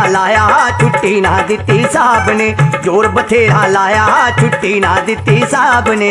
बथेरा लाया छुट्टी ना दित्ती साहब ने, जोर बथेरा लाया छुट्टी ना दित्ती साहब ने।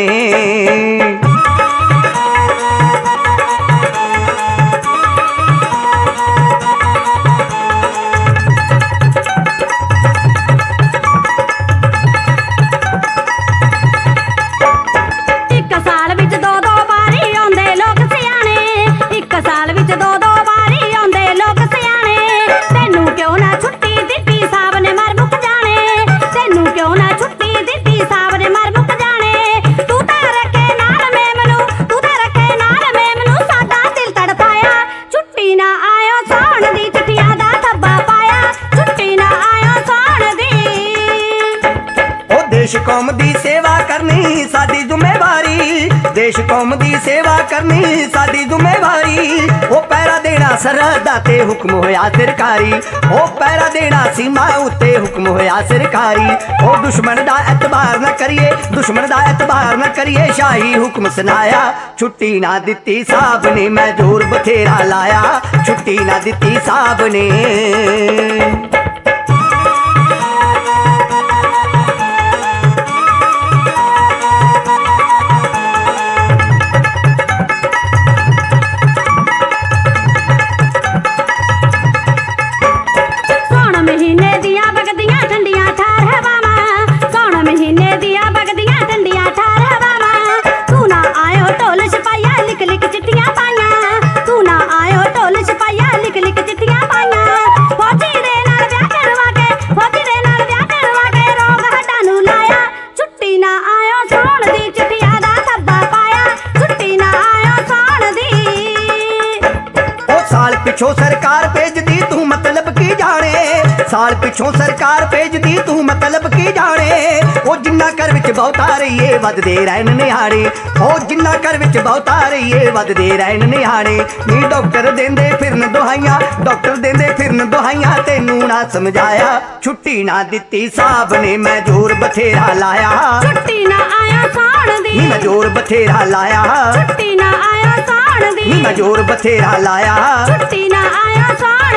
देश कौम दी सेवा करनी साडी जुम्मेवारी, देश कौम दी सेवा करनी साडी जुम्मेवारी। ओ पैरा देना सरहदां ते हुक्म होया सरकारी, ओ पैरा देना सीमा उत्ते हुक्म होया सरकारी। ओ दुश्मन दा एतबार न करिए, दुश्मन दा एतबार न करिए, शाही हुक्म सुनाया छुट्टी ना दित्ती साहब ने। मैं जोर बथेरा लाया छुट्टी ना दित्ती साहब ने। पिछों सरकार भेजदी तू मतलब की जाने, साल पिछों सरकार भेजदी तू मतलब की जाने। ओ जिन्ना घर विच बहुता रहीए वधदे रहन निहारे, ओ जिन्ना घर विच बहुता रहीए वधदे रहन निहारे। नी डॉक्टर देंदे फिरन दुहाइयां, डॉक्टर देंदे फिरन दुहाइयां, तेनू ना समझाया छुट्टी ना दित्ती साहब ने। मैं जोर बथेरा लाया छुट्टी ना आया साण दी, मैं जोर बथेरा लाया छुट्टी ना आया साण दी, मैं जोर बथेरा लाया छुट्टी ना आया साण